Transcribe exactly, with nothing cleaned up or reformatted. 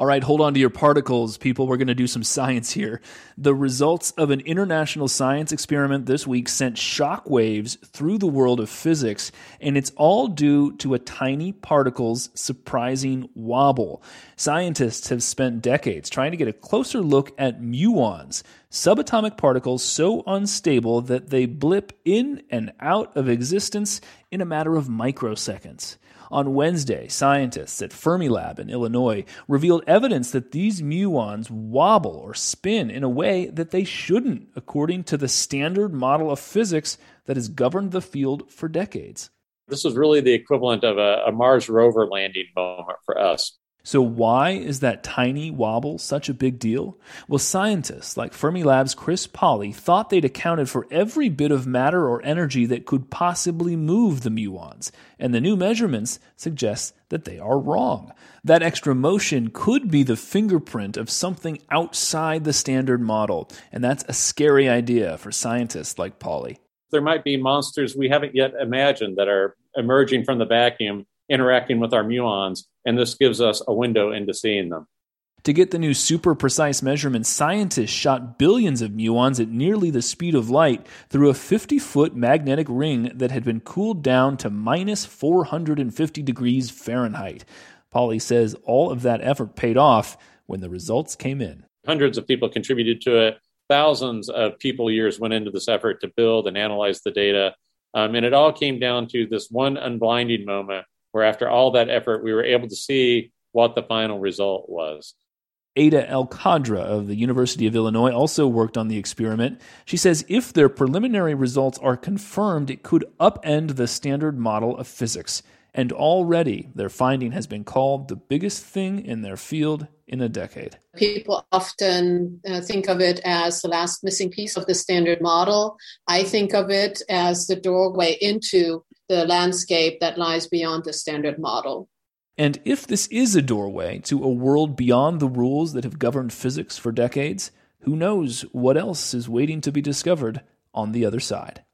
All right, hold on to your particles, people. We're going to do some science here. The results of an international science experiment this week sent shockwaves through the world of physics, and it's all due to a tiny particle's surprising wobble. Scientists have spent decades trying to get a closer look at muons, subatomic particles so unstable that they blip in and out of existence in a matter of microseconds. On Wednesday, scientists at Fermilab in Illinois revealed evidence that these muons wobble or spin in a way that they shouldn't, according to the standard model of physics that has governed the field for decades. This was really the equivalent of a, a Mars rover landing moment for us. So why is that tiny wobble such a big deal? Well, scientists like Fermilab's Chris Pauly thought they'd accounted for every bit of matter or energy that could possibly move the muons, and the new measurements suggest that they are wrong. That extra motion could be the fingerprint of something outside the standard model, and that's a scary idea for scientists like Pauly. There might be monsters we haven't yet imagined that are emerging from the vacuum, interacting with our muons, and this gives us a window into seeing them. To get the new super precise measurements, scientists shot billions of muons at nearly the speed of light through a fifty-foot magnetic ring that had been cooled down to minus four hundred fifty degrees Fahrenheit. Pauly says all of that effort paid off when the results came in. Hundreds of people contributed to it. Thousands of people years went into this effort to build and analyze the data. Um, and it all came down to this one unblinding moment where after all that effort, we were able to see what the final result was. Ada El-Khadra of the University of Illinois also worked on the experiment. She says if their preliminary results are confirmed, it could upend the standard model of physics. And already their finding has been called the biggest thing in their field in a decade. People often uh, think of it as the last missing piece of the standard model. I think of it as the doorway into the landscape that lies beyond the standard model. And if this is a doorway to a world beyond the rules that have governed physics for decades, who knows what else is waiting to be discovered on the other side?